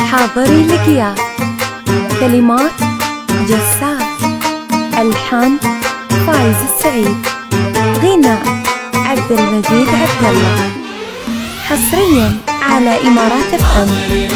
حاضري لك يا كلمات جسار، ألحان فايز السعيد، غناء عبد المجيد عبد الله، حصريا على إمارات FM.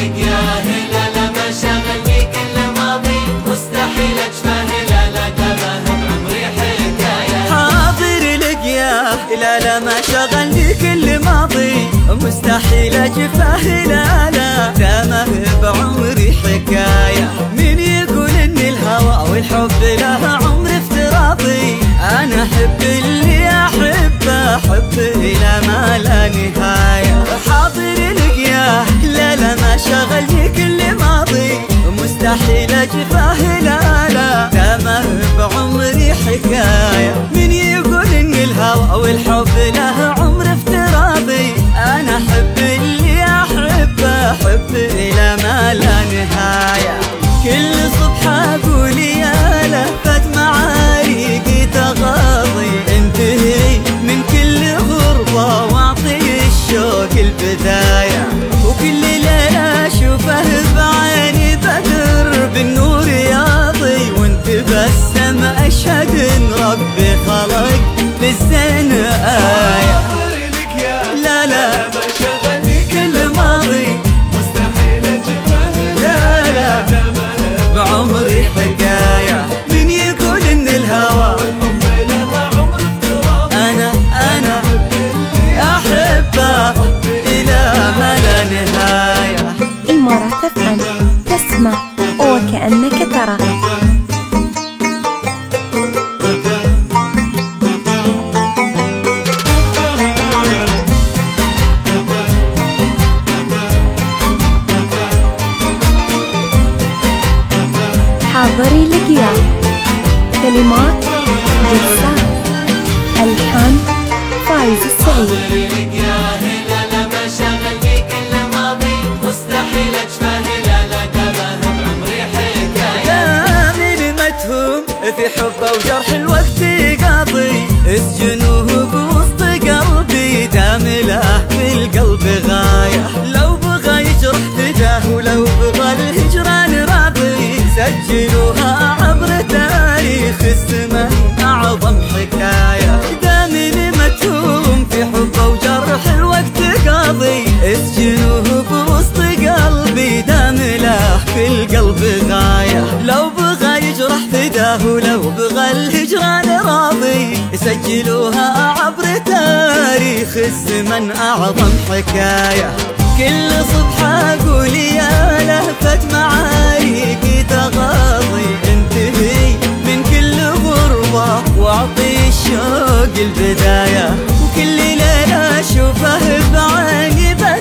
لا لا ما شغلني كل ماضي، مستحيل اجفاه، لا لا تامه بعمري حكاية. من يقول ان الهوى والحب له عمر افتراضي، انا احب اللي احبه، حب الى ما لا نهاية. حاضر لقياه، لا لا ما شغلني كل ماضي، مستحيل اجفاه، لا لا تامه بعمري حكاية. من يقول ان الهوى والحب له عمر افتراضي، انا احب اللي احبه، حب الى ما لا نهاية. كل صبح اقول يا لهفة معاريقي تغاضي، انتهي من كل غربة واعطي الشوق البداية. وكل ليلة اشوفه بعيني بدر بالنور ياضي، وانت بسم اشهد ان ربي خلق للزين آية. لا لا كل ماضي مستحيل اجفاه، لا لا بعمري حكاية. من يقول ان الهوى انا احبه الى ما لا نهاية. إمارات FM، تسمع وكأنك ترى. حاضري لك يا كلمات جسار، ألحان فايز السعيد. في حبه وجرح الوقت قاضي، اسجنوه بوسط قلبي، دام له في القلب غاية. لو بغى يجرح فداه، ولو بغى الهجران راضي، سجلوها عبر تاريخ الزمن أعظم حكاية. دام متهوم في حبه وجرح الوقت قاضي، اسجنوه بوسط قلبي، دام له في القلب غاية. لو بغى يجرح فداه، ولو بغى الهجران راضي، سجلوها عبر تاريخ الزمن أعظم حكاية. كل صبح أقول يا لهفة معاريقي تغاضي، انتهي من كل غربة واعطي الشوق البداية. وكل ليلة أشوفه بعيني